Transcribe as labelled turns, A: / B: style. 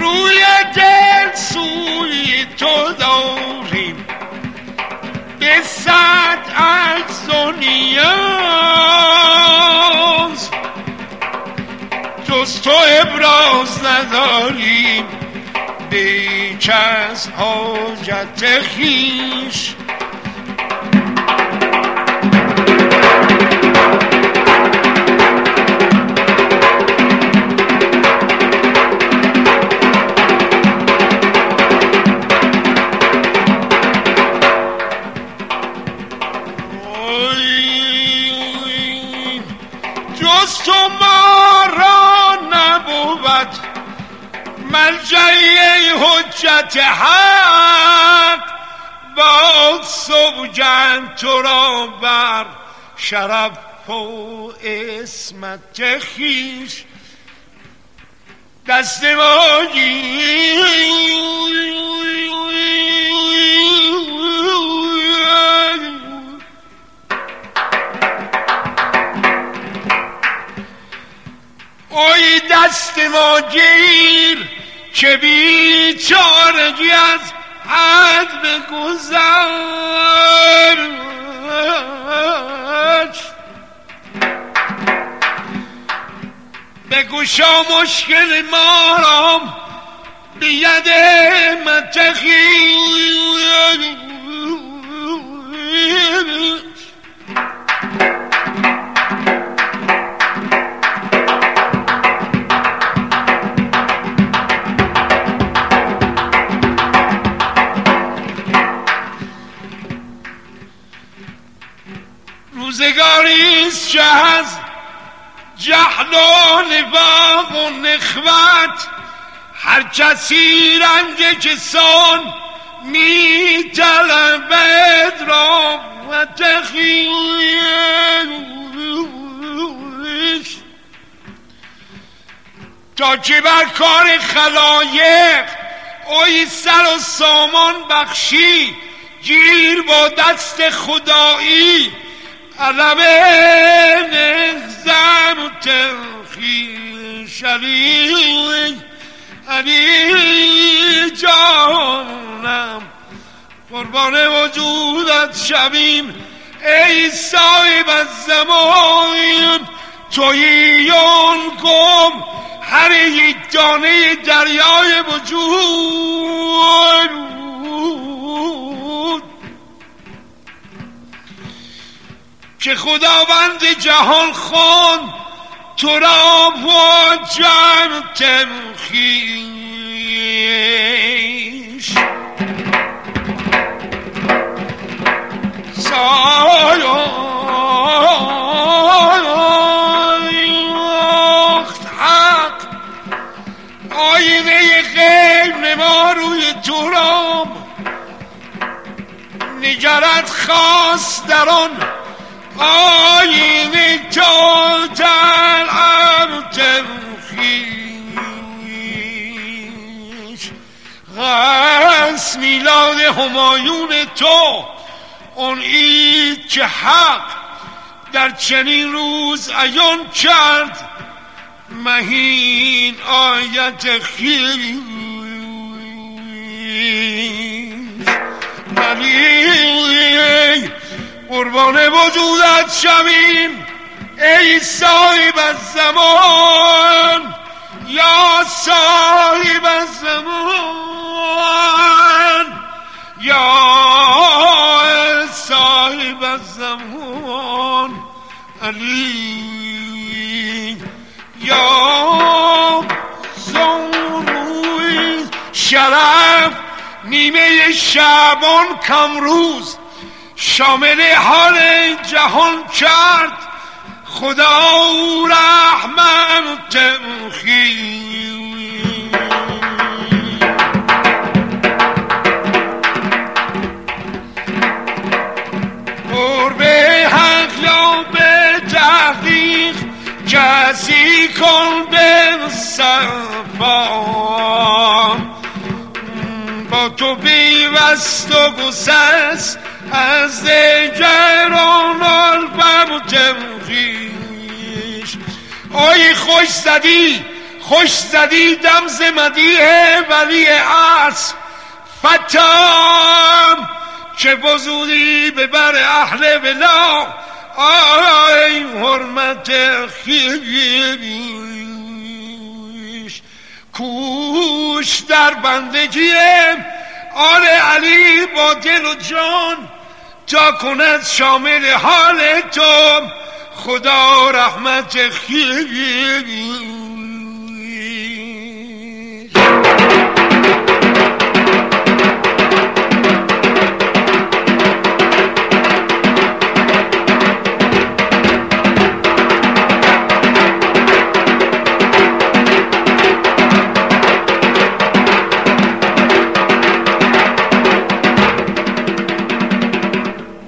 A: روی دل سوی تو داریم به صد عجز و نیاز، جز تو ابراز نداریم بیش از حاجت خویش. جز تو ما را نبود ملجأ حجت حق، با سوگند تو را بر شرف و عصمت خویش. دست ما اوی دست ما گیر که بیچارگی از حد بگذشت. بگشا مشکل ما را بید متخیل. روزگاریست که از جهل و نفاق و نخوت هر کسی رنج کسان می طلبد را و تخییش، تا که بر کار خلایق اوی سر و سامان بخشی گیر با دست خدایی علم نخزم و تلخی شریک. علی جانم قربان وجودت شویم ای صاحب الزمان. تویی اون گم هر یک دانه دریای وجود که خداوند جهان خواند تو را با جان تمخیش. ساخت حق آینه غیب نما روی تو را نگرد خواست در آن آینه تو تلعب تمخیش. غس میلاد همایون تو اون عید که حق در چنین روز عیان کرد مهین آیت خیش. علی قربان وجودت شویم ای صاحب الزمان یا صاحب الزمان یا صاحب الزمان. علی یا زوروی شرف نیمه شعبان کمروز شامل حال جهان کرد خدا رحمت تمخیر. قرب حق یا به تحقیق کسی کن به صفا با تو پیوست و گسست از دیگران البم و تمخیش. آی خوش زدی خوش زدیدم ز مدیح ولی اصل فتام که بزودی به بر اهل ولا آی حرمت خویش کوش در بندگی آل علی با دل و جان تا کند شامل حال تو خدا رحمت خویش